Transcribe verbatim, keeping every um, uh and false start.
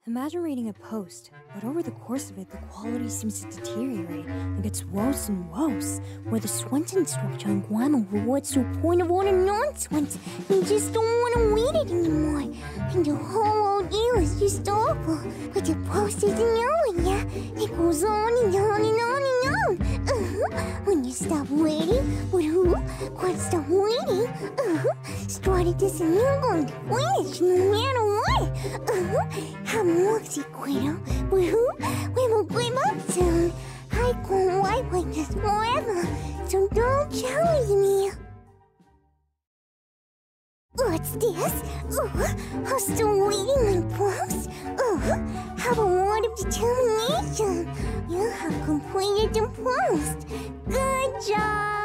Imagine reading a post, but over the course of it, the quality seems to deteriorate and gets worse and worse, where the Swenson structure and grammar rewards to a point of utter nonsense. You just don't want to read it anymore, and the whole ordeal is just awful. But the post isn't over yet. It goes on and on and on and on. Uh-huh. When you stop reading, but who can't stop reading? Uh-huh. Started this and you're going to finish no matter what. Uh-huh. I'm Moxie Quail, but who? We will grow up soon. I can't wait like this forever, so don't challenge me. What's this? Oh, I'm still reading my post. Oh, have a word of determination. You have completed the post. Good job.